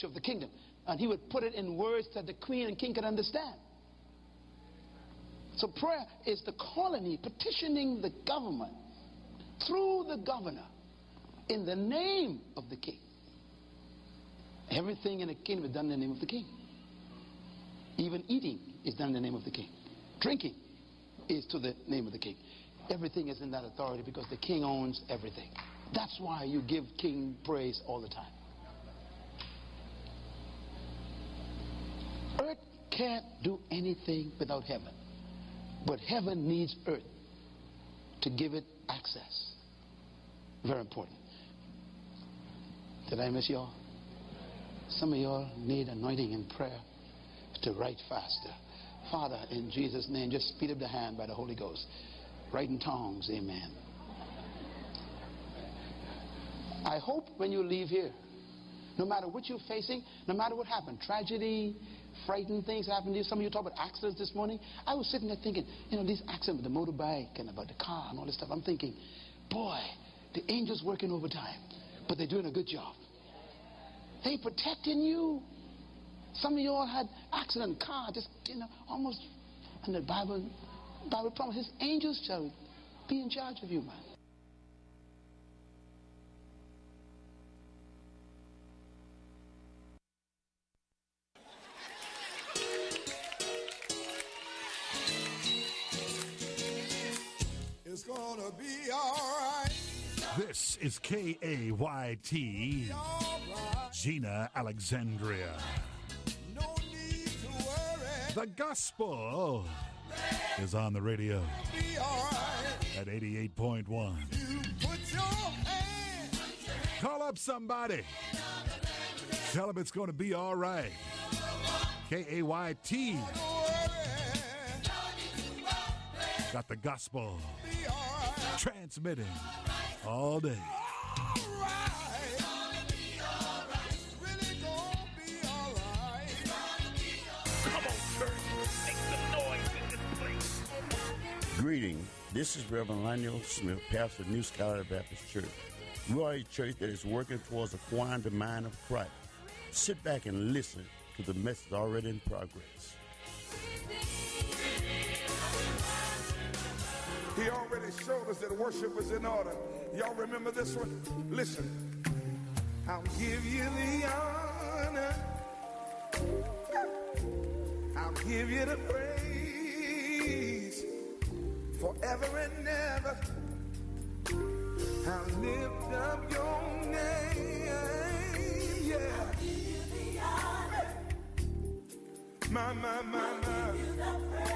of the kingdom, and he would put it in words that the queen and king could understand. So prayer is the colony petitioning the government through the governor in the name of the king. Everything in the kingdom is done in the name of the king. Even eating is done in the name of the king. Drinking is to the name of the king. Everything is in that authority because the king owns everything. That's why you give king praise all the time. Earth can't do anything without heaven, but heaven needs earth to give it access. Very important. Did I miss y'all? Some of y'all need anointing in prayer to write faster. Father, in Jesus' name, just speed up the hand by the Holy Ghost. Write in tongues, amen. I hope when you leave here, no matter what you're facing, no matter what happened, tragedy, frightening things happened to you. Some of you talk about accidents this morning. I was sitting there thinking, these accidents with the motorbike and about the car and all this stuff. I'm thinking, boy, the angels working overtime, but they're doing a good job. They protecting you. Some of you all had accident car, just almost. And the Bible promises angels shall be in charge of you, man. It's gonna be all right. This is KAYT, Gina Alexandria. No need to worry. The gospel is on the radio Be all right. at 88.1. You put your hand. Call up somebody. Tell them it's going to be all right. KAYT. Don't worry. Got the gospel Be all right. transmitting all day. All right. It's really gonna be all right. Come on, church. Make some noise in this place. Greeting. This is Reverend Lionel Smith, pastor of New Scholar Baptist Church. We are a church that is working towards acquiring the mind of Christ. Sit back and listen to the message already in progress. He already showed us that worship was in order. Y'all remember this one? Listen. I'll give you the honor. I'll give you the praise forever and ever. I'll lift up your name. Yeah. I'll give you the honor. My. I'll give you the praise.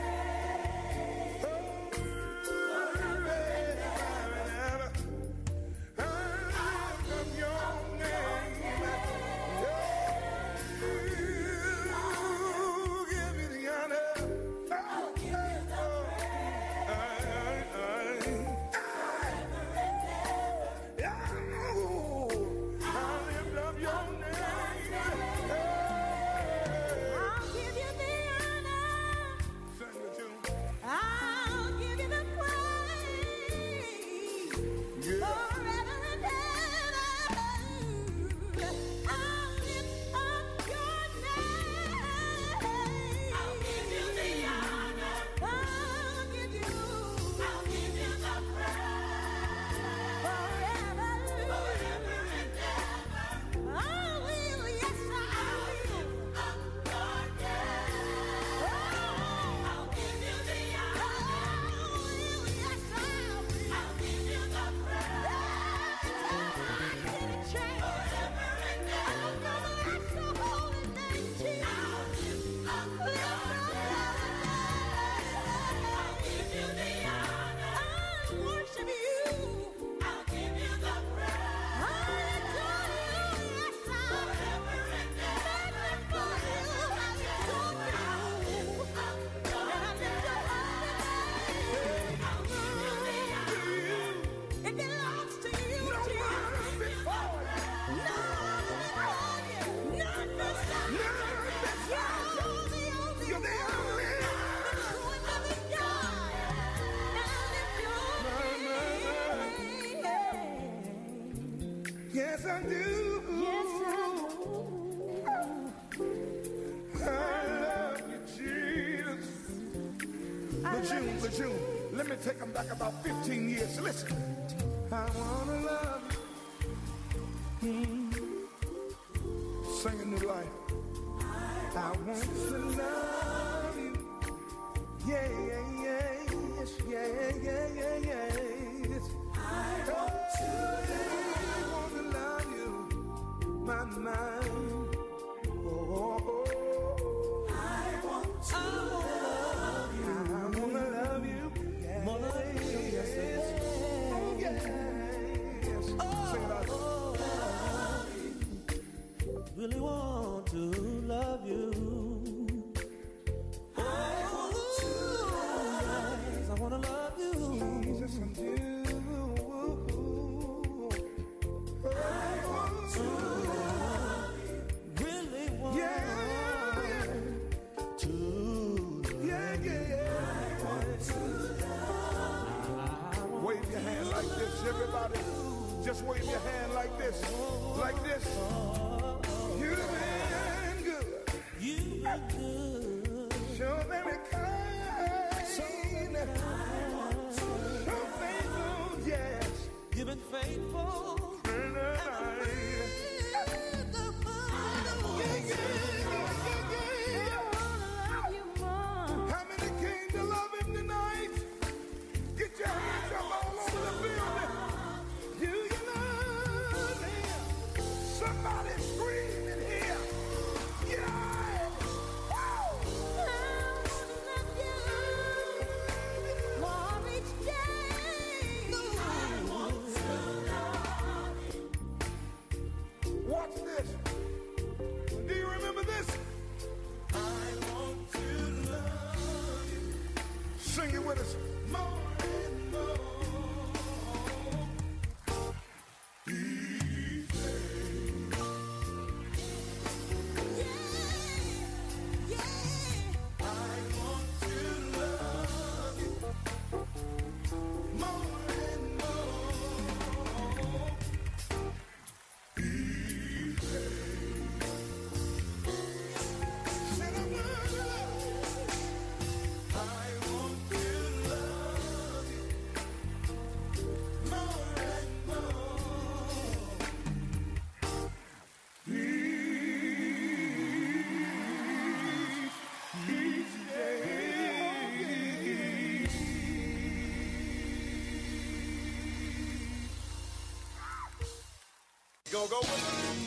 Yes, I do. Yes, I do. June. Let me take them back about 15 years. Listen. I wanna love you. Sing a new life. I want to love you. Yeah, yeah, yeah, yes, yeah, yeah, yeah, yes. I want to love you, my mind. Oh, oh, oh. I want to love you. I want to love you. Yeah, yes, yes. Oh, yes. Sing it out. Really want to love you. I want to love you. Jesus and you. I want to love you. Really want to. Yeah, yeah, yeah. I want to love. Wave your hand like this, everybody. Just wave your hand like this, like this. You've been good. You've been good. So very kind. So faithful, yes. You've been faithful. How many came to love him tonight? Get your hands up all over the building. Do you love him? Somebody scream in here. Yeah. Woo. Watch this. Do you remember this? I want to love you. Sing it with us. More and more. I want to love you. More and more. Said I want to love you. I want to love you. More and more. Each day. Go with it.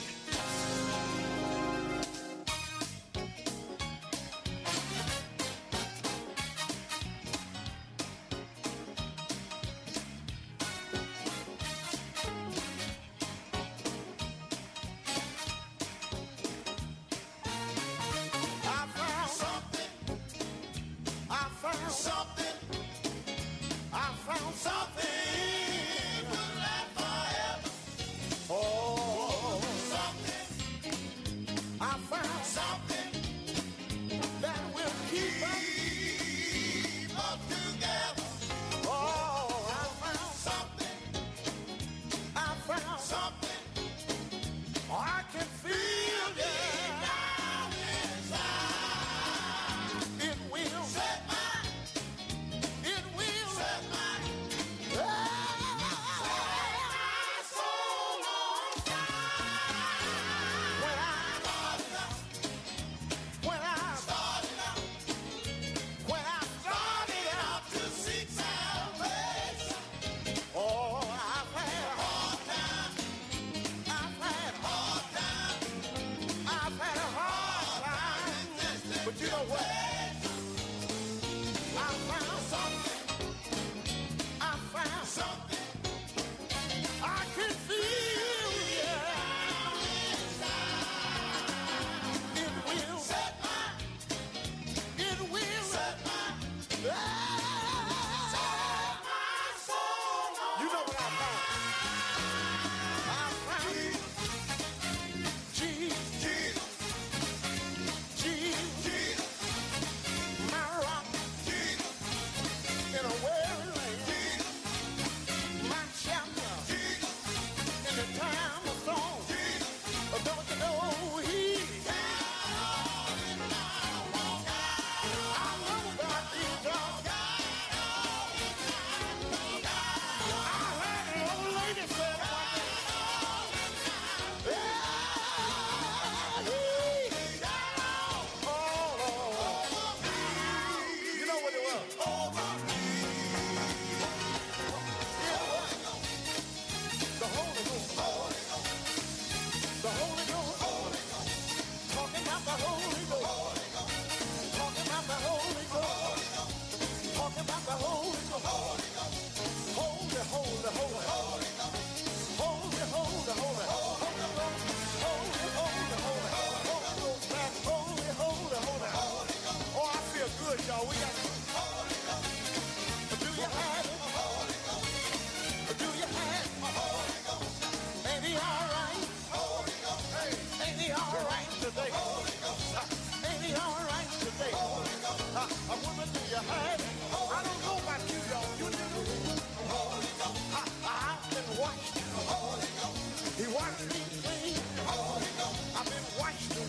I found something. I found something. I found something. Will last forever. Oh, something. I found something that will keep us together. Oh, I found something. I found something. I can feel it down inside. It will set my. It will set my. Soul on fire. When I started out. When I started out. When I started out to seek salvation. Oh, I've had a hard time. I've had a hard time. I've had a hard time. But you know what? I found something. I found something. I can feel it. It will set my. It will set my. Set my soul on. You know what I found? I found Jesus. Jesus. Jesus.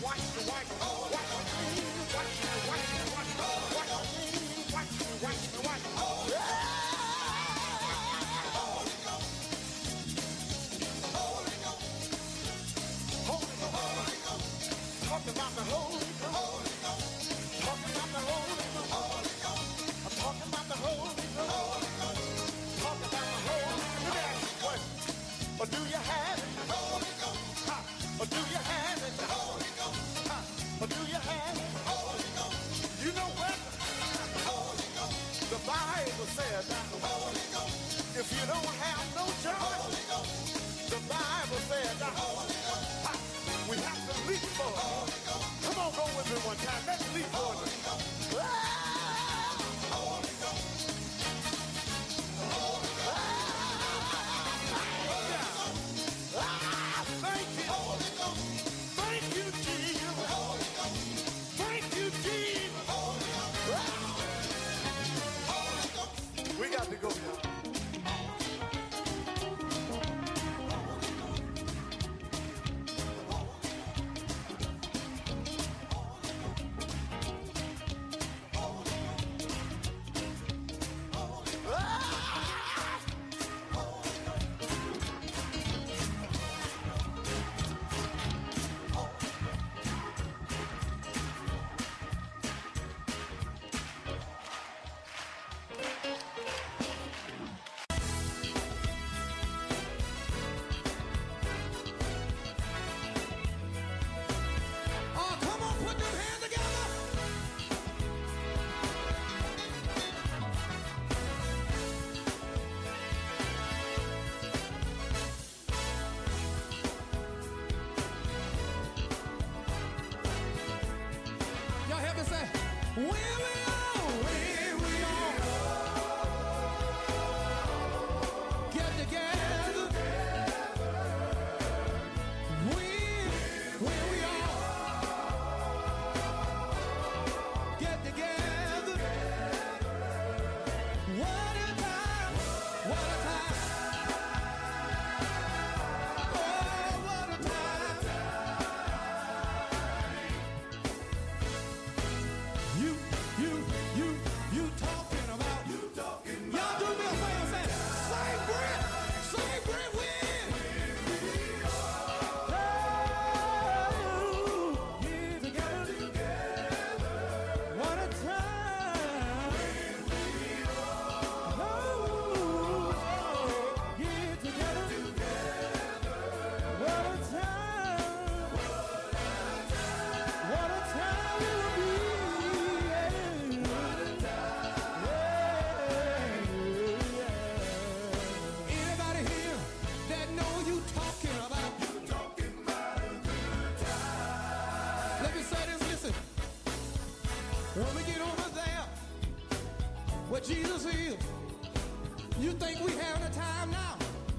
Talking about the Holy Ghost. Talking about the Holy Ghost. I'm talking about the Holy Ghost. Talking about the Holy Ghost. Let me ask you a question. Or do you have it? The Holy Ghost. Or do you have it? The Holy Ghost. Or do you have it? The Holy Ghost. You know what? The Holy Ghost. The Bible says that the Holy Ghost. If you don't have no joy, the Bible says that we have to leap for it. Come on, go with me one time. Let's leap for it. Thank you. Thank you, Jesus. Thank you, Jesus. We got to go now. When we get over there, where Jesus is, you think we having a time now?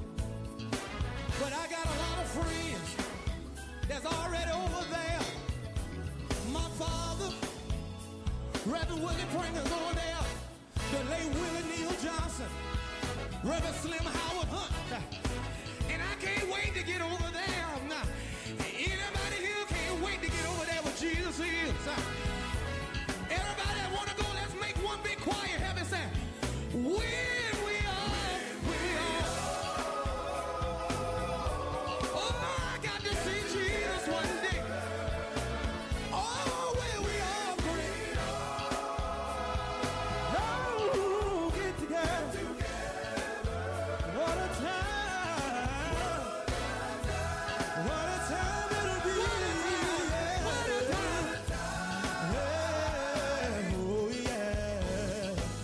But I got a lot of friends that's already over there. My father, Reverend Willie Pringer's over there. The late Willie Neal Johnson, Reverend Slim Howard Hunt. And I can't wait to get over there. Now, anybody here can't wait to get over there where Jesus is. Everybody that want to go, let's make one big choir. Have it say, when we are. Oh, I got to see Jesus one day. Oh, when we are great. Oh, get together. What a time. What a time it'll be. What a time. Oh, yeah.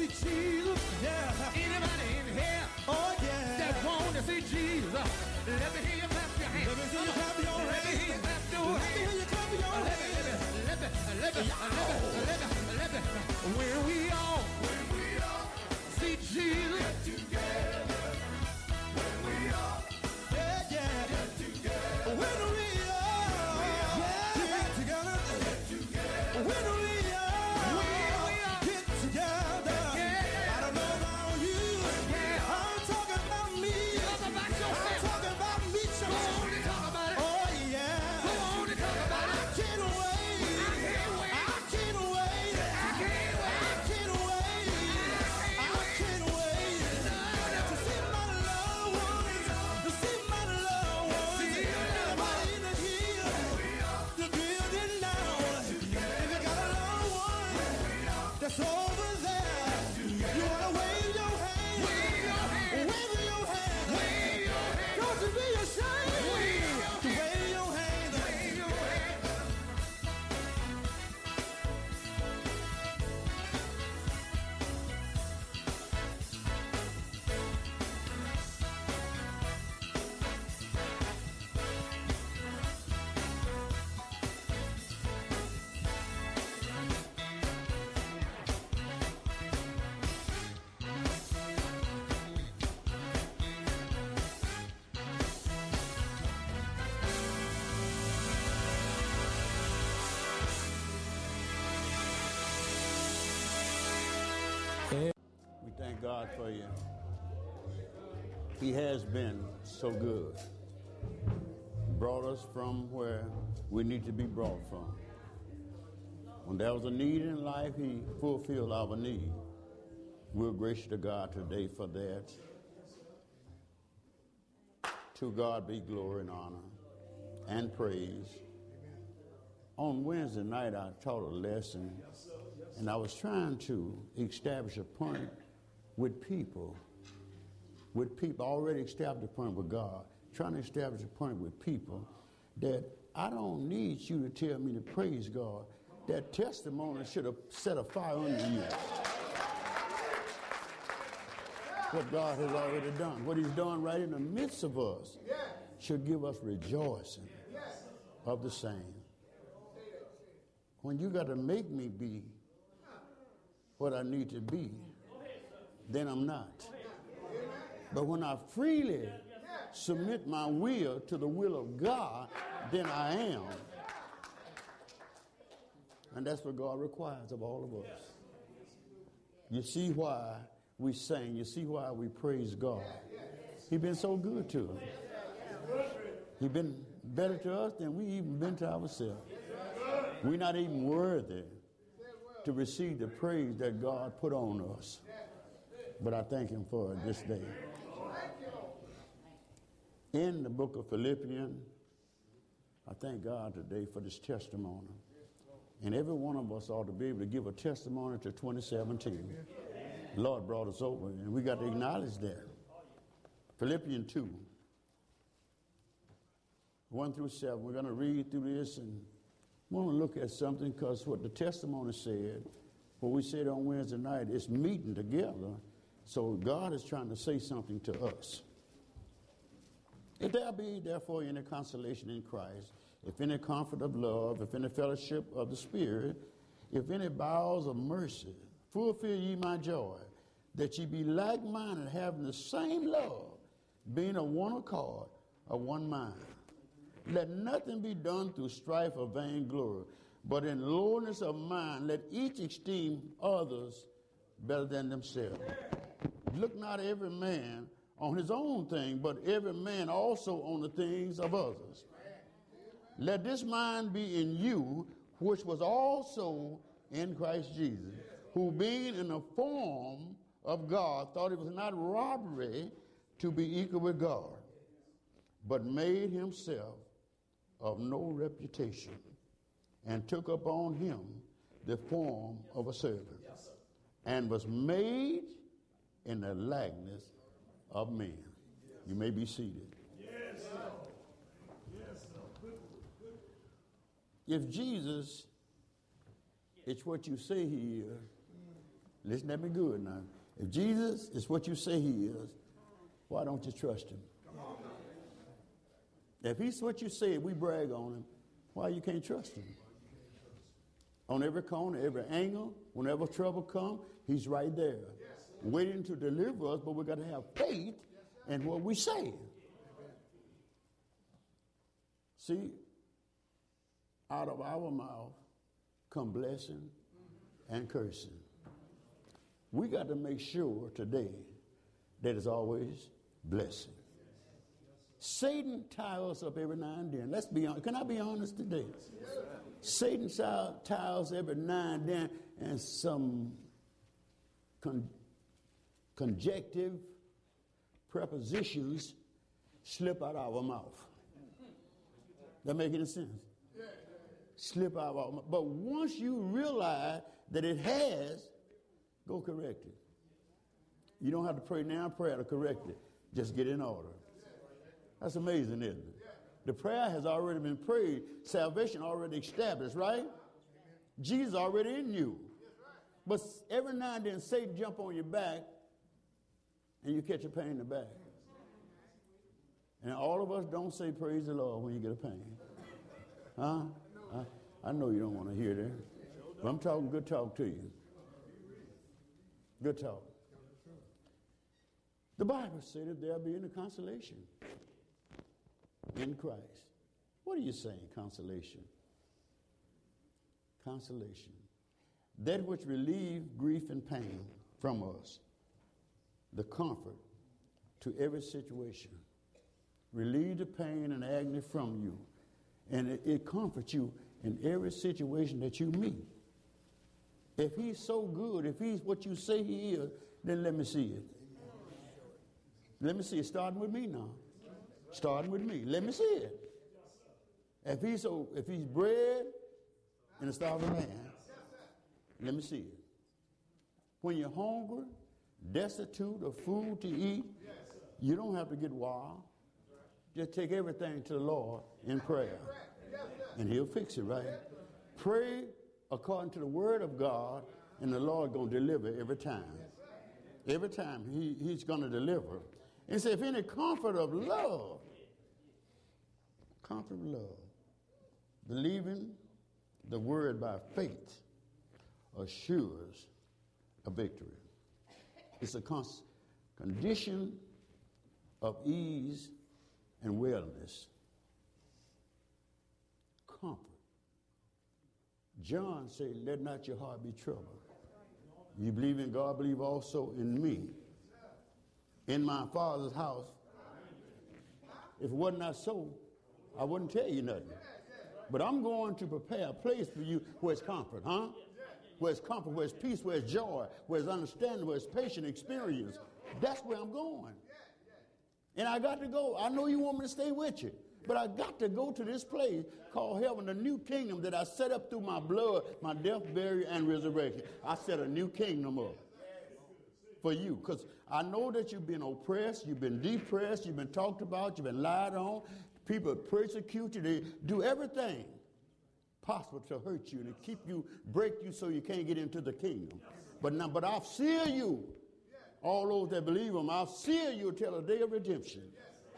see Jesus? Yeah. Anybody in here? Oh, yeah. That want to see Jesus? Let me hear you clap your hands. Let me hear you clap your hands. Let me hear you clap your hands. Let me hear you clap your hands. Let me. When we all see Jesus. Get together. When we all get together. When we all get together. When we all get together. I don't know about you. I'm talking about me. I'm talking about me. Oh yeah. I can't wait. I can't wait. I can't wait. To see my loved ones. To see my loved ones. Everybody in here. The building down. If you got a loved one that's over there, you wanna wave your hand. Wave your hand. Don't you be ashamed to wave your hand. We thank God for you. He has been so good. Brought us from where we need to be brought from. When there was a need in life, He fulfilled our need. We're gracious to God today for that. To God be glory and honor and praise. On Wednesday night, I taught a lesson, and I was trying to establish a point with people, already established a point with God, trying to establish a point with people that I don't need you to tell me to praise God. That testimony should have set a fire under you. What God has already done, what He's done right in the midst of us, should give us rejoicing of the same. When you got to make me be what I need to be, then I'm not. But when I freely submit my will to the will of God, then I am. And that's what God requires of all of us. You see why we sing. You see why we praise God. He's been so good to us. He's been better to us than we even been to ourselves. We're not even worthy to receive the praise that God put on us. But I thank Him for it this day. In the book of Philippians, I thank God today for this testimony. And every one of us ought to be able to give a testimony to 2017. The Lord brought us over, and we got to acknowledge that. Philippians 2, 1 through 7. We're going to read through this and want to look at something, because what the testimony said, what we said on Wednesday night, is meeting together. So God is trying to say something to us. If there be therefore any consolation in Christ, if any comfort of love, if any fellowship of the Spirit, if any bowels of mercy, fulfill ye my joy, that ye be like-minded, having the same love, being of one accord, of one mind. Let nothing be done through strife or vainglory, but in lowliness of mind, let each esteem others better than themselves. Look not every man on his own thing, but every man also on the things of others. Let this mind be in you, which was also in Christ Jesus, who being in the form of God, thought it was not robbery to be equal with God, but made himself of no reputation, and took upon him the form of a servant, and was made in the likeness of men. You may be seated. If Jesus is what you say he is, Listen at me good now. If Jesus is what you say he is, why don't you trust him? If he's what you say, we brag on him, why you can't trust him? On every corner, every angle, whenever trouble comes, he's right there, waiting to deliver us, but we got to have faith in what we say. See, out of our mouth come blessing and cursing. We got to make sure today that it's always blessing. Satan tires us up every now and then. Let's be honest. Can I be honest today? Satan tires every now and then, and some conjunctive prepositions slip out of our mouth. That make any sense? Slip out of our mouth. But once you realize that it has, go correct it. You don't have to pray now prayer to correct it. Just get in order. That's amazing, isn't it? The prayer has already been prayed. Salvation already established, right? Jesus already in you. But every now and then Satan jump on your back and you catch a pain in the back. And all of us don't say praise the Lord when you get a pain. Huh? I know you don't want to hear that. But I'm talking good talk to you. Good talk. The Bible said that there'll be any consolation in Christ. What are you saying, consolation? Consolation. That which relieve grief and pain from us. The comfort to every situation. Relieve the pain and agony from you. And it comforts you in every situation that you meet. If he's so good, if he's what you say he is, then let me see it. Let me see it. Starting with me now. Starting with me. Let me see it. If he's bread and a starving man, let me see it. When you're hungry, destitute of food to eat, you don't have to get wild. Just take everything to the Lord in prayer, and he'll fix it, right? Pray according to the word of God, and the Lord going to deliver every time. Every time he's going to deliver. And he said, if any comfort of love, believing the word by faith assures a victory. It's a condition of ease and wellness. Comfort. John said, let not your heart be troubled. You believe in God, believe also in me. In my Father's house. If it was not so, I wouldn't tell you nothing. But I'm going to prepare a place for you where it's comfort, huh? Where it's comfort, where it's peace, where it's joy, where it's understanding, where it's patient experience. That's where I'm going. And I got to go. I know you want me to stay with you, but I got to go to this place called heaven, the new kingdom that I set up through my blood, my death, burial, and resurrection. I set a new kingdom up for you, because I know that you've been oppressed, you've been depressed, you've been talked about, you've been lied on. People persecute you. They do everything possible to hurt you and to keep you, break you so you can't get into the kingdom. But I'll seal you. All those that believe him, I'll seal you till the day of redemption.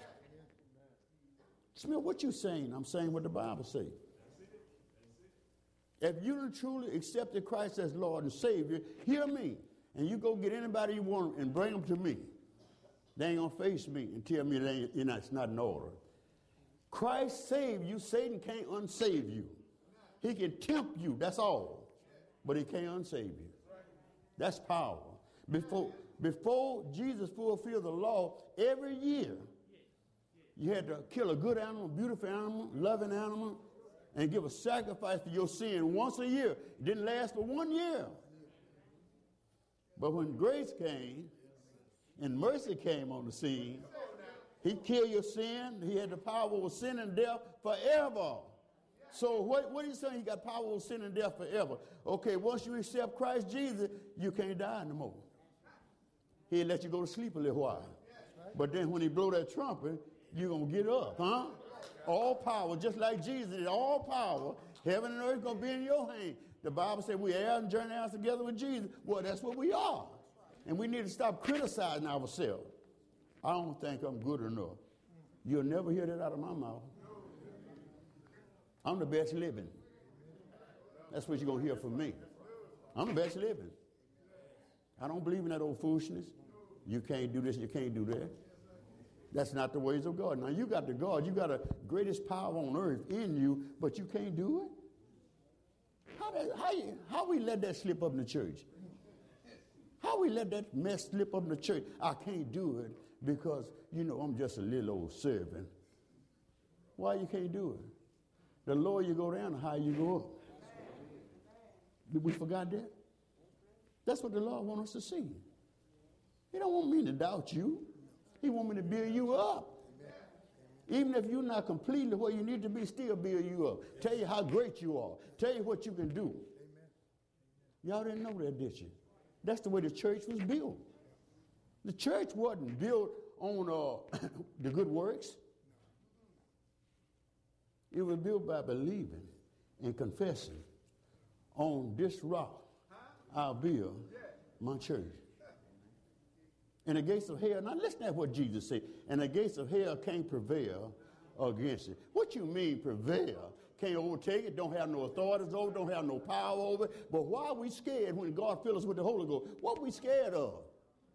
Smith, what you saying? I'm saying what the Bible says. If you truly accepted Christ as Lord and Savior, hear me. And you go get anybody you want and bring them to me. They ain't going to face me and tell me it's not in order. Christ saved you. Satan can't unsave you. He can tempt you, that's all. But he can't unsave you. That's power. Before Jesus fulfilled the law, every year you had to kill a good animal, beautiful animal, loving animal, and give a sacrifice for your sin once a year. It didn't last for 1 year. But when grace came and mercy came on the scene, he killed your sin. He had the power over sin and death forever. So what are you saying? He got power over sin and death forever. Okay, once you accept Christ Jesus, you can't die no more. He'll let you go to sleep a little while. But then when he blow that trumpet, you're going to get up, huh? All power, just like Jesus did, all power Heaven and earth going to be in your hand. The Bible said we are and journey out together with Jesus. Well, that's what we are. And we need to stop criticizing ourselves. I don't think I'm good enough. You'll never hear that out of my mouth. I'm the best living. That's what you're going to hear from me. I'm the best living. I don't believe in that old foolishness. You can't do this, you can't do that. That's not the ways of God. Now, you got the God. You got the greatest power on earth in you, but you can't do it? How we let that slip up in the church? How we let that mess slip up in the church? I can't do it because, I'm just a little old servant. Why you can't do it? The lower you go down, the higher you go up. Did we forgot that? That's what the Lord wants us to see. He don't want me to doubt you. He want me to build you up. Even if you're not completely where you need to be, still build you up. Tell you how great you are. Tell you what you can do. Y'all didn't know that, did you? That's the way the church was built. The church wasn't built on the good works. It was built by believing and confessing on this rock I'll build my church. And the gates of hell, now listen to what Jesus said, and the gates of hell can't prevail against it. What you mean prevail? Can't overtake it, don't have no authorities over it, don't have no power over it. But why are we scared when God fills us with the Holy Ghost? What are we scared of?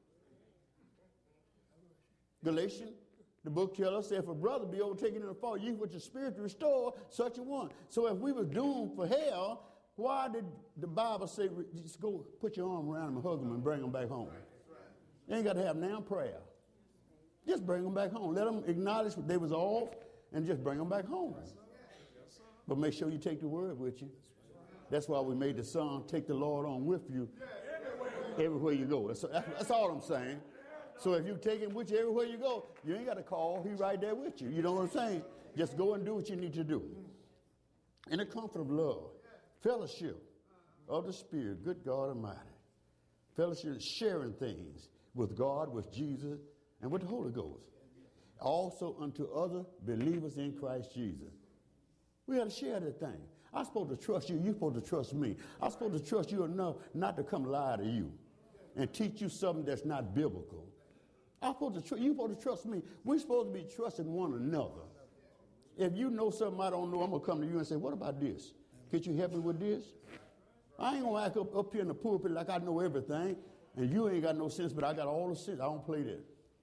Galatians, the book tells us, if a brother be overtaken in a fault, you with your spirit to restore such a one. So if we were doomed for hell, why did the Bible say, just go put your arm around them and hug them and bring them back home? You ain't got to have now prayer. Just bring them back home. Let them acknowledge they was off and just bring them back home. But make sure you take the word with you. That's why we made the song, take the Lord on with you everywhere you go. That's all I'm saying. So if you take him with you everywhere you go, you ain't got to call. He's right there with you. You know what I'm saying? Just go and do what you need to do. In the comfort of love, fellowship of the Spirit, good God Almighty. Fellowship is sharing things with God, with Jesus, and with the Holy Ghost. Also unto other believers in Christ Jesus. We got to share that thing. I'm supposed to trust you. You're supposed to trust me. I'm supposed to trust you enough not to come lie to you and teach you something that's not biblical. You're supposed to trust me. We're supposed to be trusting one another. If you know something I don't know, I'm going to come to you and say, what about this? Could you help me with this? I ain't going to act up here in the pulpit like I know everything, and you ain't got no sense, but I got all the sense. I don't play that.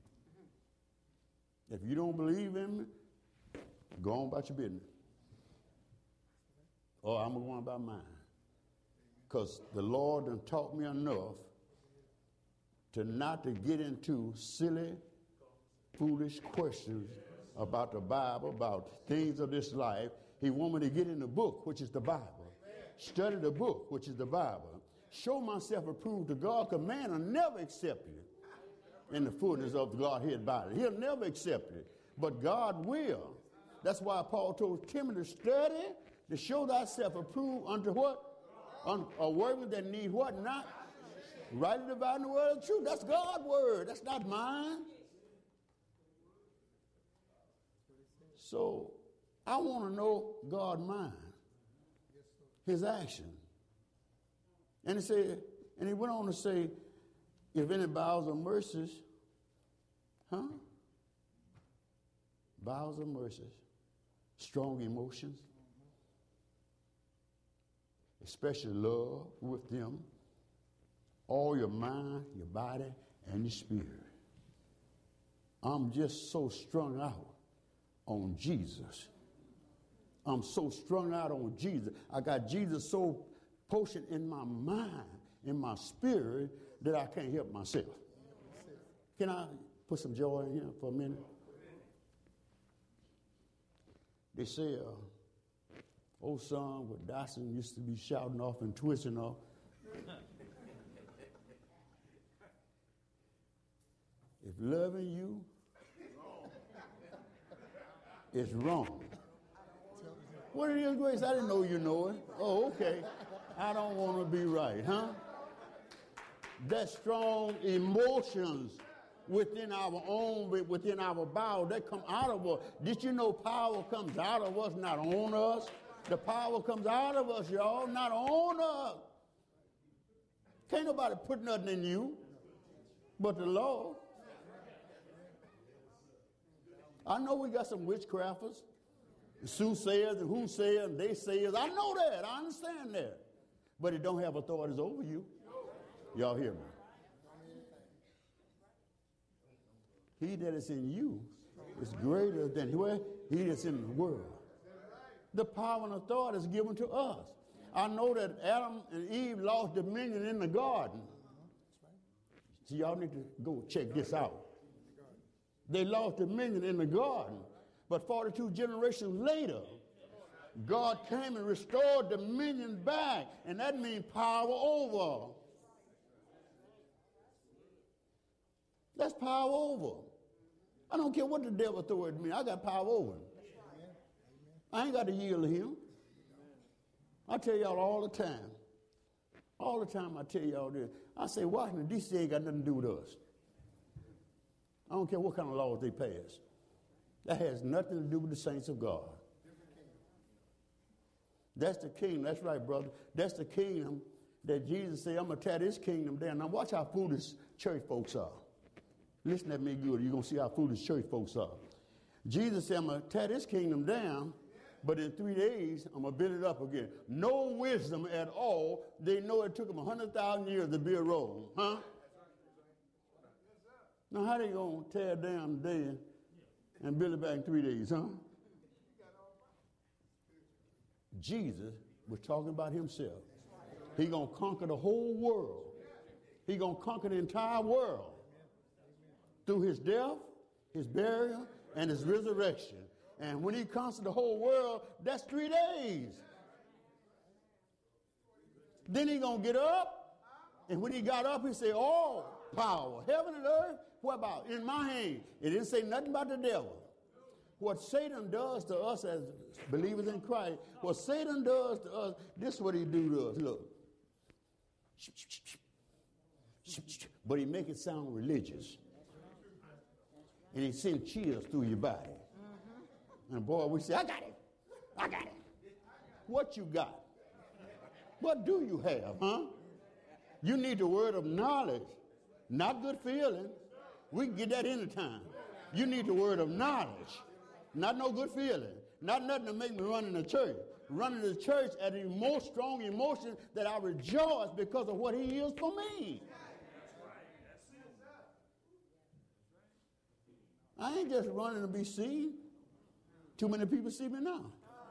If you don't believe in me, go on about your business. Or I'm going about mine. Because the Lord done taught me enough to not to get into silly, foolish questions about the Bible, about things of this life. He want me to get in the book, which is the Bible. Study the book, which is the Bible. Show myself approved to God, because man will never accept you in the fullness of the Godhead body. He'll never accept it, but God will. That's why Paul told Timothy to study to show thyself approved unto what? A workman that need what? Not rightly dividing the word of truth. That's God's word. That's not mine. So I want to know God's mind, his action. And he went on to say, if any bowels of mercies, bowels of mercies, strong emotions, especially love with them, all your mind, your body, and your spirit. I'm just so strung out on Jesus. I'm so strung out on Jesus. I got Jesus so potent in my mind, in my spirit, that I can't help myself. Can I put some joy in here for a minute? They say, old song where Dyson used to be shouting off and twisting off. If loving you is wrong. What it is, Grace? I didn't know you know it. Oh, okay. I don't want to be right, huh? That strong emotions within our own, within our bowel, that come out of us. Did you know power comes out of us, not on us? The power comes out of us, y'all, not on us. Can't nobody put nothing in you but the Lord. I know we got some witchcrafters, soothsayers and who sayers and they sayers. I know that. I understand that. But it don't have authorities over you. Y'all hear me? He that is in you is greater than he that's in the world. The power and authority is given to us. I know that Adam and Eve lost dominion in the garden. So y'all need to go check this out. They lost dominion in the garden. But 42 generations later, God came and restored dominion back. And that means power over. That's power over. I don't care what the devil throw at me. I got power over him. I ain't got to yield to him. I tell y'all all the time. All the time I tell y'all this. I say, Washington, D.C. ain't got nothing to do with us. I don't care what kind of laws they pass. That has nothing to do with the saints of God. That's the kingdom. That's right, brother. That's the kingdom that Jesus said, I'm going to tear this kingdom down. Now watch how foolish church folks are. Listen at me good. You're going to see how foolish church folks are. Jesus said, I'm going to tear this kingdom down, but in 3 days, I'm going to build it up again. No wisdom at all. They know it took them 100,000 years to build Rome. Huh? Now, how they going to tear it down today and build it back in 3 days, huh? Jesus was talking about himself. He's going to conquer the whole world. He's going to conquer the entire world through his death, his burial, and his resurrection. And when he conquers the whole world, that's 3 days. Then he's going to get up, and when he got up, he said, all power, heaven and earth, what about? In my hand. It didn't say nothing about the devil. What Satan does to us as believers in Christ, what Satan does to us, this is what he do to us. Look. But he make it sound religious. And he send chills through your body. And boy, we say, I got it. I got it. What you got? What do you have, huh? You need the word of knowledge, not good feeling. We can get that anytime. You need the word of knowledge, not no good feeling, not nothing to make me run in the church. Running to the church at a most strong emotion that I rejoice because of what he is for me. I ain't just running to be seen. Too many people see me now.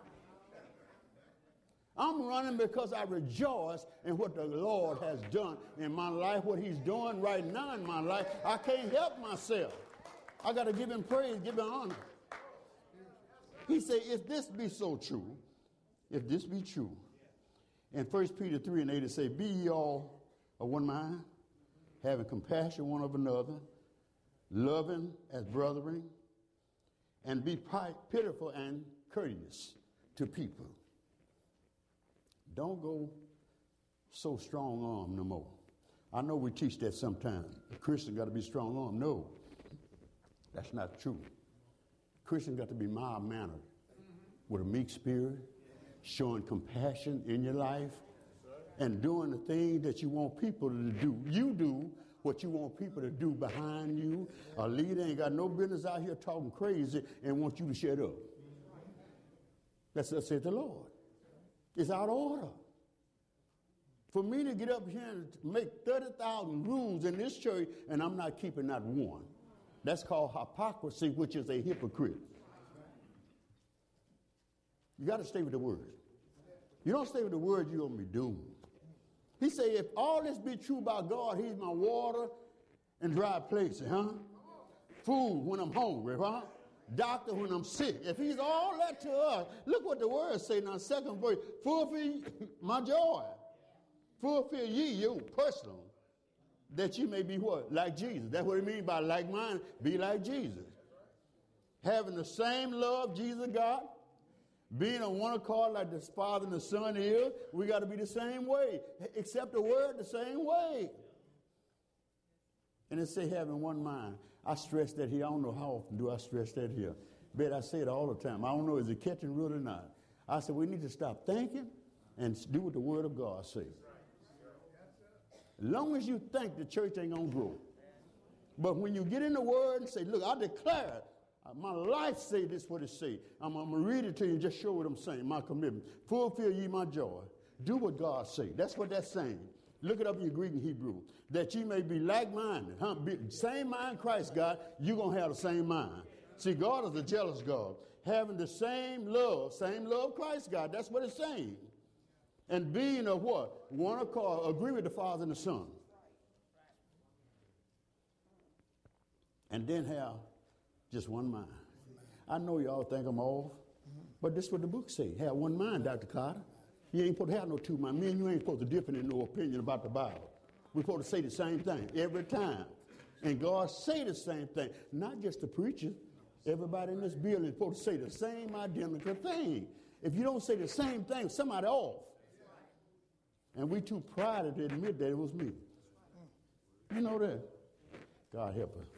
I'm running because I rejoice in what the Lord has done in my life, what he's doing right now in my life. I can't help myself. I got to give him praise, give him honor. He said, if this be so true, if this be true, in 1 Peter 3:8 it say, be ye all of one mind, having compassion one of another, loving as brethren, and be pitiful and courteous to people. Don't go so strong-armed no more. I know we teach that sometimes. A Christian got to be strong-armed. No, that's not true. Christian got to be mild-mannered with a meek spirit, showing compassion in your life, and doing the things that you want people to do. You do what you want people to do behind you. A leader ain't got no business out here talking crazy and want you to shut up. That's what said the Lord. It's out of order. For me to get up here and make 30,000 rules in this church and I'm not keeping not one. That's called hypocrisy, which is a hypocrite. You got to stay with the word. You don't stay with the word, you're going to be doomed. He said, if all this be true about God, he's my water and dry places, huh? Food when I'm hungry, huh? Doctor when I'm sick. If he's all that to us, look what the word say now, second verse, fulfill my joy. Fulfill ye, you personal, that you may be what? Like Jesus. That's what it means by like mine, be like Jesus. Having the same love Jesus got, being on one accord like the Father and the Son is, we got to be the same way. Accept the word the same way. And it say having one mind. I stress that here. I don't know how often do I stress that here. Bet I say it all the time. I don't know, is it catching root or not? I said, we need to stop thinking and do what the Word of God says. As long as you think, the church ain't going to grow. But when you get in the Word and say, look, I declare it. My life say this what it say. I'm going to read it to you and just show what I'm saying, my commitment. Fulfill ye my joy. Do what God say. That's what that's saying. Look it up in your Greek and Hebrew. That ye may be like-minded. Huh? Same mind Christ got, you're going to have the same mind. See, God is a jealous God. Having the same love Christ got. That's what it's saying. And being of what? One accord, agree with the Father and the Son. And then have just one mind. I know y'all think I'm off, but this is what the book say. Have one mind, Dr. Carter. You ain't supposed to have no two minds. Me and you ain't supposed to differ in no opinion about the Bible. We're supposed to say the same thing every time. And God say the same thing. Not just the preacher. Everybody in this building is supposed to say the same identical thing. If you don't say the same thing, somebody off. And we too prided to admit that it was me. You know that? God help us.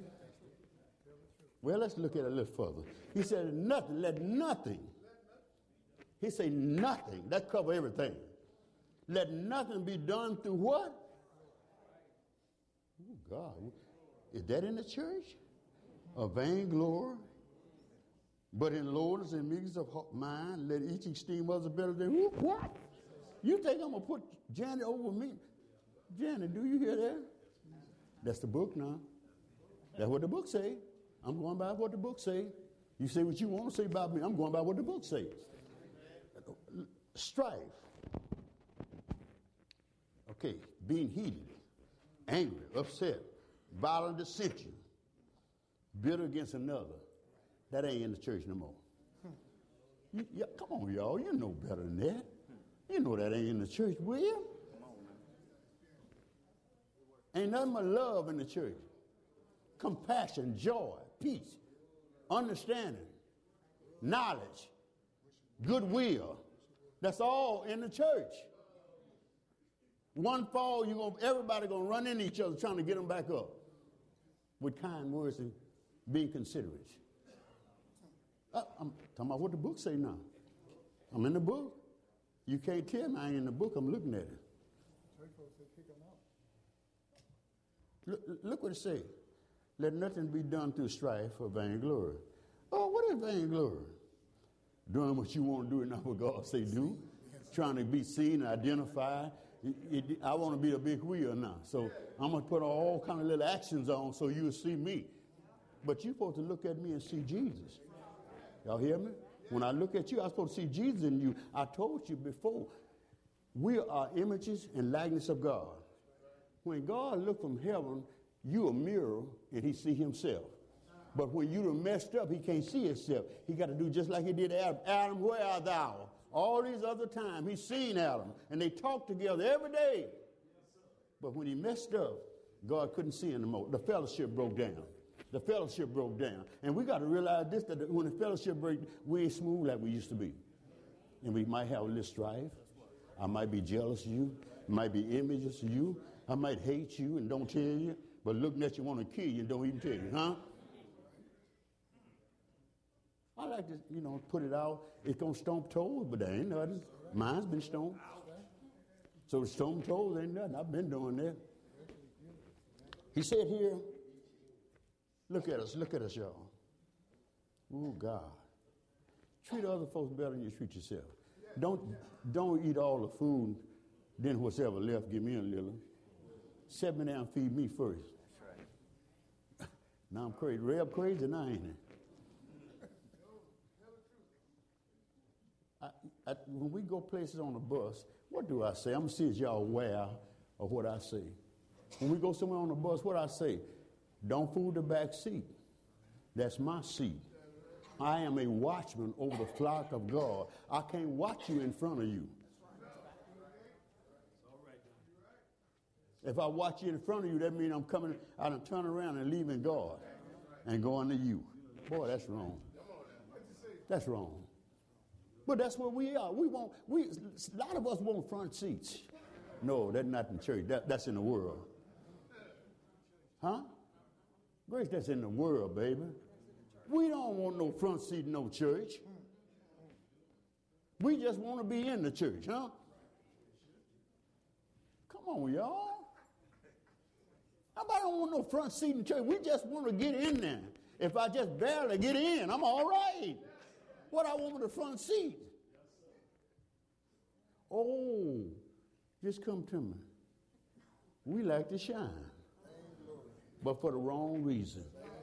Well, let's look at it a little further. He said, nothing, let nothing. He said, nothing. That covers everything. Let nothing be done through what? Oh, God. Is that in the church? A vain glory. But in lowliness and meekness of mind, let each esteem others better than who? What? You think I'm going to put Janet over me? Janet, do you hear that? That's the book now. That's what the book say. I'm going by what the book say. You say what you want to say about me. I'm going by what the book says. Strife. Okay, being heated, angry, upset, violent dissension, bitter against another. That ain't in the church no more. Come on, y'all. You know better than that. You know that ain't in the church, will you? Ain't nothing but love in the church. Compassion, joy, peace, understanding, knowledge, goodwill. That's all in the church. One fall, everybody going to run into each other trying to get them back up with kind words and being considerate. I'm talking about what the book say now. I'm in the book. You can't tell me I ain't in the book. I'm looking at it. Look what it says. Let nothing be done through strife or vainglory. Oh, what is vainglory? Doing what you want to do and not what God say do. Trying to be seen and identified. I want to be a big wheel now. So I'm going to put all kind of little actions on so you'll see me. But you're supposed to look at me and see Jesus. Y'all hear me? When I look at you, I'm supposed to see Jesus in you. I told you before, we are images and likeness of God. When God looked from heaven, you a mirror and he see himself. But when you done messed up, he can't see himself. He got to do just like he did Adam. Adam, where art thou? All these other times, he's seen Adam. And they talked together every day. But when he messed up, God couldn't see him no more. The fellowship broke down. The fellowship broke down. And we got to realize this, that when the fellowship breaks, we ain't smooth like we used to be. And we might have a little strife. I might be jealous of you. I might be envious of you. I might hate you and don't tell you. But looking at you want to kill you and don't even tell you, huh? I like to, put it out. It's going to stomp toes, but there ain't nothing. Mine's been stomped. So the stomp toes ain't nothing. I've been doing that. He said here, look at us, y'all. Oh, God. Treat other folks better than you treat yourself. Don't eat all the food, then whatever left, give me a little. Set me down and feed me first. That's right. Now I'm crazy. Reb crazy now, ain't it? When we go places on the bus, what do I say? I'm going to see if y'all aware of what I say. When we go somewhere on the bus, what I say? Don't fool the back seat. That's my seat. I am a watchman over the flock of God. I can't watch you in front of you. If I watch you in front of you, that means I'm coming, I done turn around and leaving God and going to you. Boy, that's wrong. That's wrong. But that's where we are. A lot of us want front seats. No, that's not in church. That's in the world. Huh? Grace, that's in the world, baby. We don't want no front seat in no church. We just want to be in the church, huh? Come on, y'all. Nobody don't want no front seat in church. We just want to get in there. If I just barely get in, I'm all right. What I want with the front seat? Oh, just come to me. We like to shine, but for the wrong reason.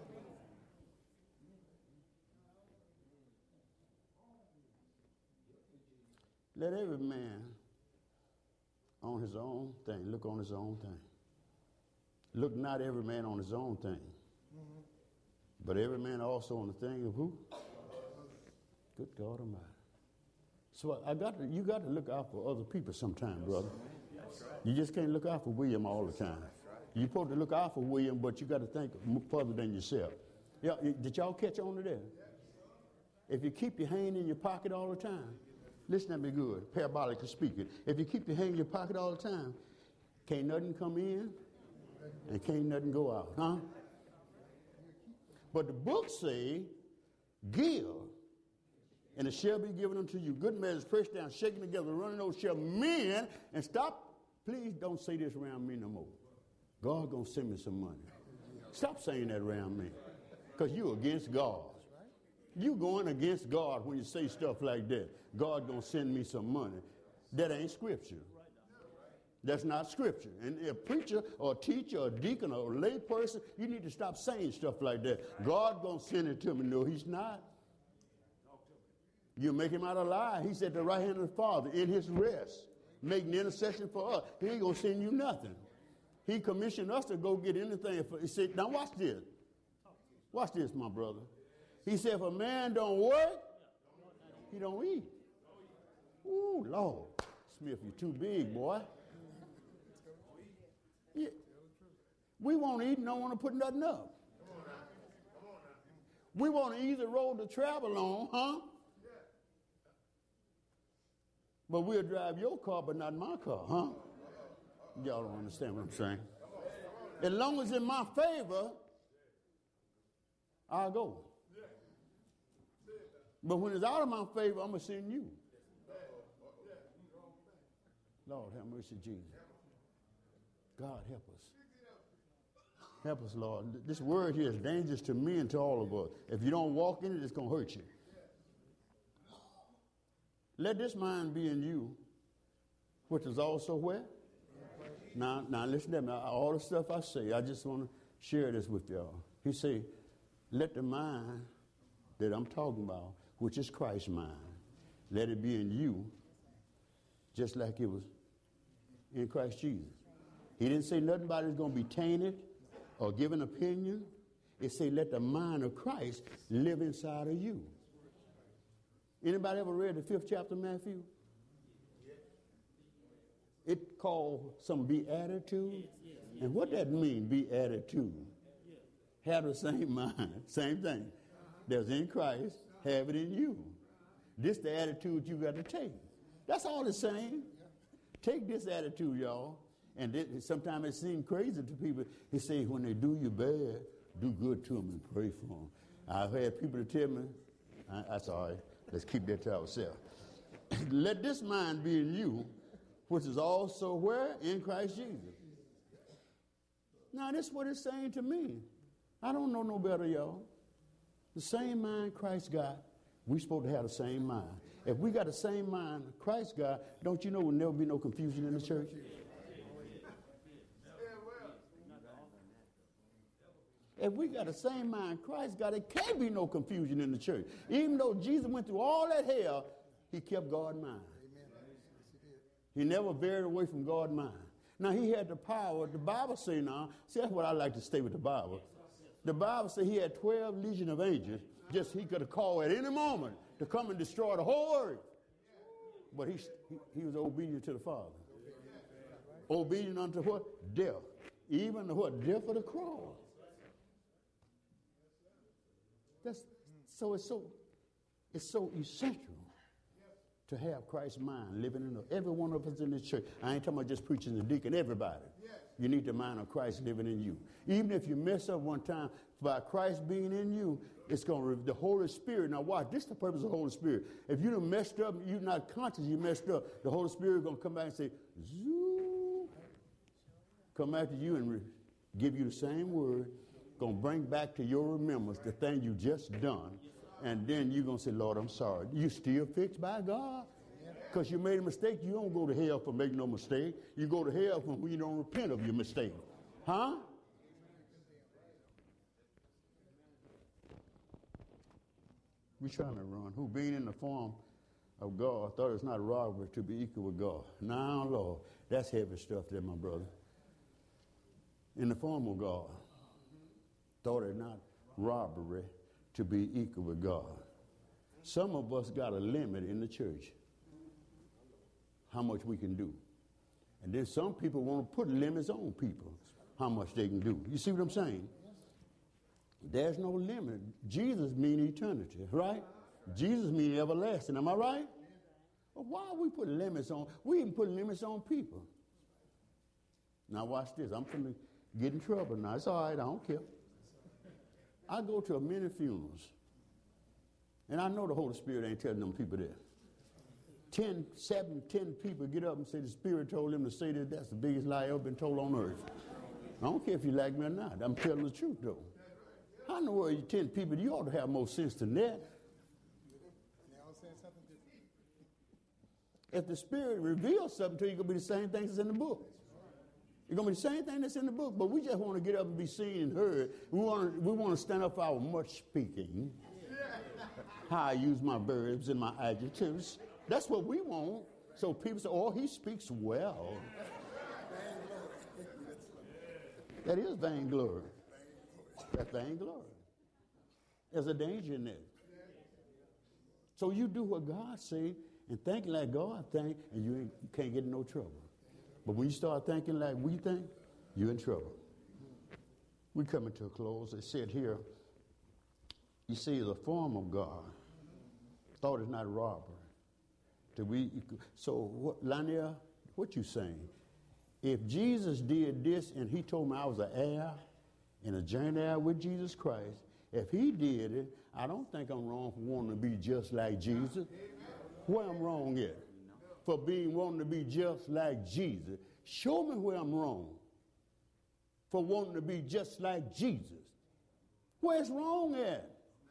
Let every man on his own thing look on his own thing. Look not every man on his own thing, but every man also on the thing of who? Good God Almighty. So you got to look out for other people sometime, brother. You just can't look out for William all the time. You're supposed to look out for William, but you got to think further than yourself. Yeah, did y'all catch on to that? If you keep your hand in your pocket all the time, listen to me good, parabolically speaking. If you keep your hand in your pocket all the time, can't nothing come in and can't nothing go out, huh? But the book say, give, and it shall be given unto you. Good measures, pressed down, shaken together, running over shall men. And stop, please don't say this around me no more. God gonna send me some money. Stop saying that around me, because you're against God. You going against God when you say stuff like that. God gonna send me some money. That ain't scripture. That's not scripture. And a preacher or a teacher or a deacon or a lay person, you need to stop saying stuff like that. God gonna send it to me. No, he's not. You make him out a lie. He's at the right hand of the Father in his rest, making intercession for us. He ain't gonna send you nothing. He commissioned us to go get anything. He said, now watch this. Watch this, my brother. He said, if a man don't work, he don't eat. Ooh, Lord. Smith, you're too big, boy. Yeah. We won't eat and don't want to put nothing up. We want an easy road to travel on, huh? But we'll drive your car, but not my car, huh? Y'all don't understand what I'm saying. As long as it's in my favor, I'll go. But when it's out of my favor, I'm going to send you. Lord, have mercy, Jesus. God, help us. Help us, Lord. This word here is dangerous to me and to all of us. If you don't walk in it, it's going to hurt you. Let this mind be in you, which is also where? Now listen to me. All the stuff I say, I just want to share this with y'all. He say, let the mind that I'm talking about, which is Christ's mind, let it be in you, just like it was in Christ Jesus. He didn't say nothing about it's going to be tainted or give an opinion. It say, let the mind of Christ live inside of you. Anybody ever read the 5th chapter of Matthew? It called some beatitude. And what that mean, beatitude? Have the same mind, same thing. That's in Christ, have it in you. This the attitude you got to take. That's all it's saying. Take this attitude, y'all. And sometimes it seems crazy to people. He say, when they do you bad, do good to them and pray for them. I've had people to tell me, that's all right. Let's keep that to ourselves. Let this mind be in you, which is also where? In Christ Jesus. Now, this is what it's saying to me. I don't know no better, y'all. The same mind Christ got, we're supposed to have the same mind. If we got the same mind Christ got, don't you know there will never be no confusion in the church? If we got the same mind Christ got, it can't be no confusion in the church. Even though Jesus went through all that hell, he kept God's mind. He never veered away from God's mind. Now, he had the power. The Bible say now, see, that's what I like to stay with the Bible. The Bible say he had 12 legion of angels. Just he could have called at any moment to come and destroy the whole earth. But he was obedient to the Father. Obedient unto what? Death. Even the what? Death of the cross. It's so essential to have Christ's mind living in every one of us in this church. I ain't talking about just preaching the deacon, everybody. You need the mind of Christ living in you. Even if you mess up one time, by Christ being in you, It's going to, the Holy Spirit, now watch, this is the purpose of the Holy Spirit. If you done messed up, you're not conscious you messed up, the Holy Spirit is going to come back and say, zoo, come after you and give you the same word, going to bring back to your remembrance the thing you just done, and then you're going to say, Lord, I'm sorry. You still fixed by God? Because you made a mistake, you don't go to hell for making no mistake. You go to hell when you don't repent of your mistake. Huh? We're trying to run. Who being in the form of God thought it's not robbery to be equal with God. Now, Lord, that's heavy stuff there, my brother. In the form of God, thought it not robbery to be equal with God. Some of us got a limit in the church, how much we can do. And then some people want to put limits on people, how much they can do. You see what I'm saying? There's no limit. Jesus means eternity, right? Jesus means everlasting. Am I right? Well, why are we putting limits on? We even put limits on people. Now watch this. I'm going to get in trouble now. It's all right. I don't care. I go to many funerals, and I know the Holy Spirit ain't telling them people there. 10 people get up and say the Spirit told them to say that. That's the biggest lie ever been told on earth. I don't care if you like me or not. I'm telling the truth, though. How in the world you 10 people? You ought to have more sense than that. If the Spirit reveals something to you, it's going to be the same thing that's in the book. It's going to be the same thing that's in the book, but we just want to get up and be seen and heard. We want to stand up for our much speaking, how I use my verbs and my adjectives. That's what we want. So people say, oh, he speaks well. That is vainglory. That's vainglory. There's a danger in that. So you do what God say and think like God think, and you can't get in no trouble. But when you start thinking like we think, you're in trouble. We're coming to a close. It said here, you see, the form of God, thought is not robbery. So, Lanier, what you saying? If Jesus did this and he told me I was an heir and a joint heir with Jesus Christ, if he did it, I don't think I'm wrong for wanting to be just like Jesus. Where I'm wrong at? For wanting to be just like Jesus. Show me where I'm wrong for wanting to be just like Jesus. Where's wrong at?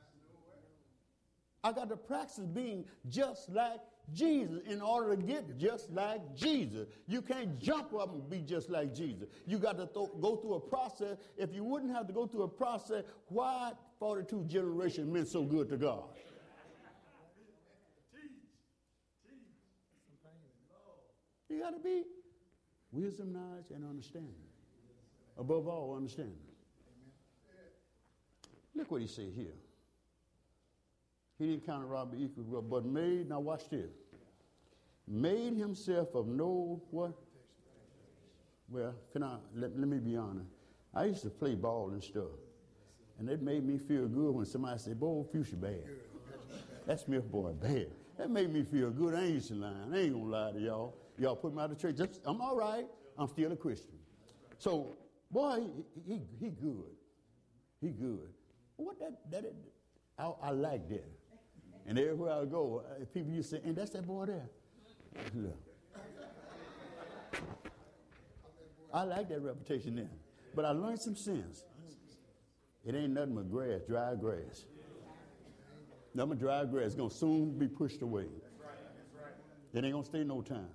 I got to practice being just like Jesus in order to get just like Jesus. You can't jump up and be just like Jesus. You got to go through a process. If you wouldn't have to go through a process, why 42 generations meant so good to God? You got to be wisdom, knowledge, and understanding. Above all, understanding. Look what he said here. He didn't count robbery equal with, but made, now watch this, made himself of no what? Well, let me be honest. I used to play ball and stuff, and it made me feel good when somebody said, boy, Fuchsia bad. That Smith boy bad. That made me feel good. I ain't used to lying. I ain't gonna lie to y'all. Y'all put me out of church. I'm all right. I'm still a Christian. So, boy, he good. He good. What I like that. And everywhere I go, people used to say, and that's that boy there. Look. I like that reputation there. But I learned some sense. It ain't nothing but grass, dry grass. Nothing but dry grass. It's going to soon be pushed away. It ain't going to stay no time.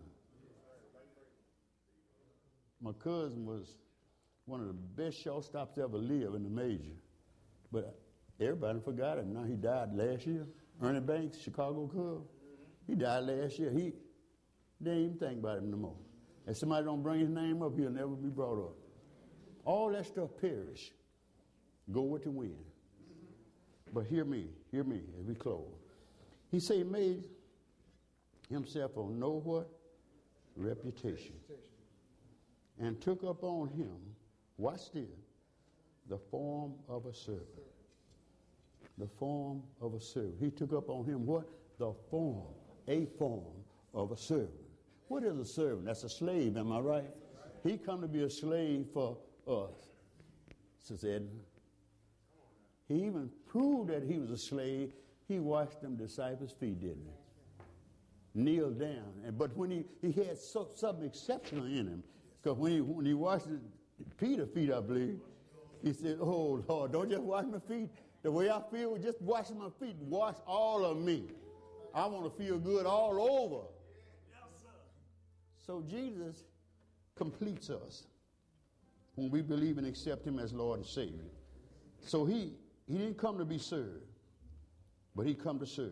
My cousin was one of the best shortstops ever lived in the major. But everybody forgot him. Now he died last year. Ernie Banks, Chicago Cub. He died last year. They ain't even think about him no more. If somebody don't bring his name up, he'll never be brought up. All that stuff perish. Go with the wind. But hear me as we close. He said he made himself of no what? Reputation. And took up on him, watch this, the form of a servant. The form of a servant. He took up on him what? A form of a servant. What is a servant? That's a slave, am I right? He come to be a slave for us, Sister Edna. He even proved that he was a slave. He washed them disciples' feet, didn't he? Kneeled down. But when he had something exceptional in him, because when he washed Peter's feet, I believe, he said, oh, Lord, don't just wash my feet. The way I feel with just washing my feet, wash all of me. I want to feel good all over. Yes, sir. So Jesus completes us when we believe and accept him as Lord and Savior. So he didn't come to be served, but he come to serve.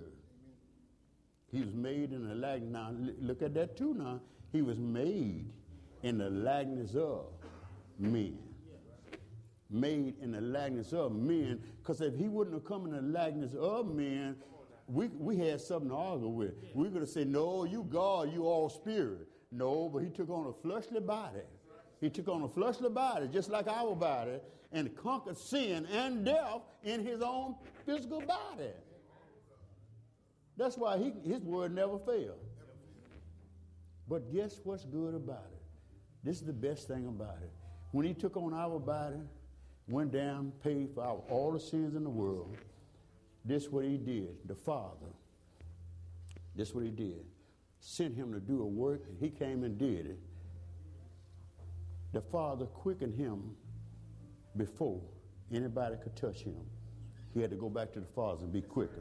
He was made in the likeness. Now, look at that too now. He was made in the likeness of men. Made in the likeness of men, because if he wouldn't have come in the likeness of men, we had something to argue with. We could have said, no, you God, you all spirit. No, but he took on a fleshly body. He took on a fleshly body, just like our body, and conquered sin and death in his own physical body. That's why his word never failed. But guess what's good about it? This is the best thing about it. When he took on our body, went down, paid for all the sins in the world, this is what he did. The Father, this is what he did. Sent him to do a work, and he came and did it. The Father quickened him before anybody could touch him. He had to go back to the Father and be quicker.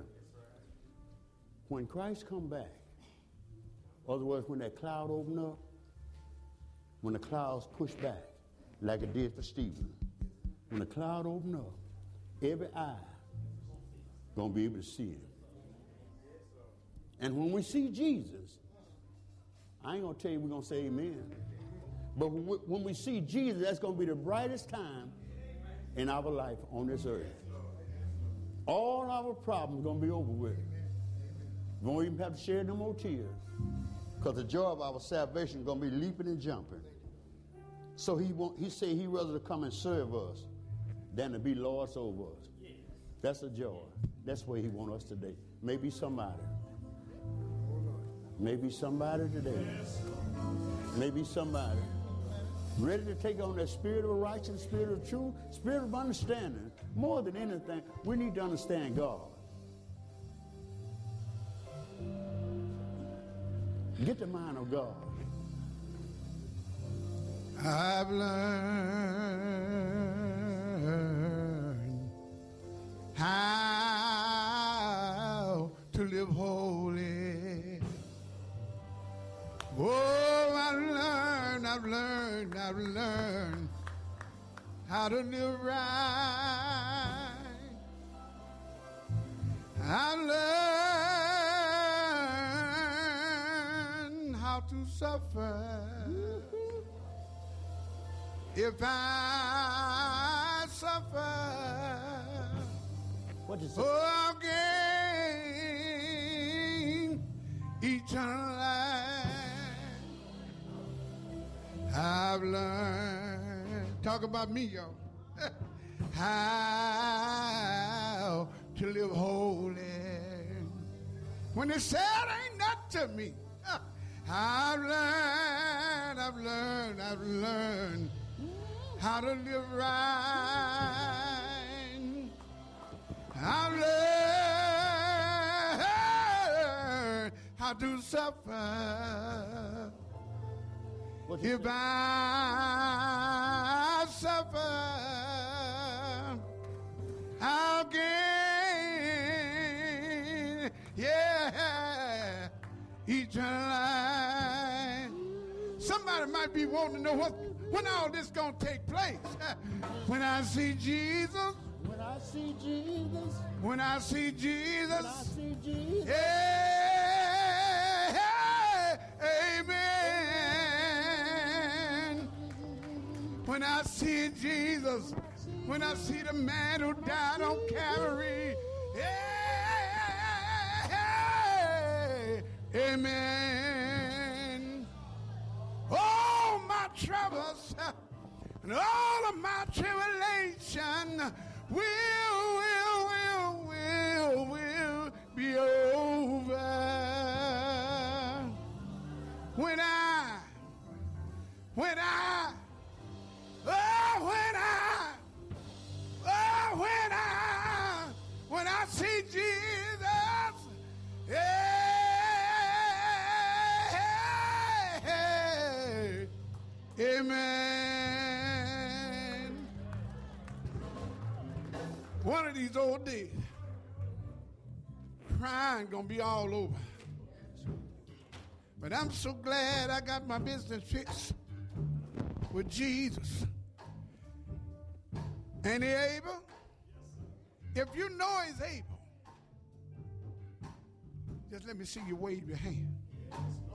When Christ come back, in other words, when that cloud opened up, when the clouds pushed back, like it did for Stephen, when the cloud opened up, every eye gonna be able to see him. And when we see Jesus, I ain't gonna tell you we're gonna say amen, but when we see Jesus, that's gonna be the brightest time in our life on this earth. All our problems gonna be over with. We won't even have to shed no more tears, because the joy of our salvation is going to be leaping and jumping. So he said he'd rather to come and serve us than to be lords over us. That's a joy. That's where he wants us today. Maybe somebody. Maybe somebody today. Maybe somebody ready to take on that spirit of righteousness, spirit of truth, spirit of understanding. More than anything, we need to understand God. Get the mind of God. I've learned how to live holy. Oh, I've learned how to live right. I've learned how to suffer. If I suffer, What you say? oh, I'll gain eternal life. I've learned, talk about me, y'all, how to live holy. When they said ain't not to me, I've learned how to live right. I've learned how to suffer. If I suffer, I'll gain, eternal life. Somebody might be wanting to know when all this gonna take place. When I see Jesus. When I see Jesus. When I see Jesus. When I see Jesus. Amen. When I see Jesus. When I see the man who died on Calvary. Amen. All my troubles and all of my tribulation will be over when I Amen. One of these old days, crying gonna be all over. But I'm so glad I got my business fixed with Jesus. And he able? If you know he's able, just let me see you wave your hand.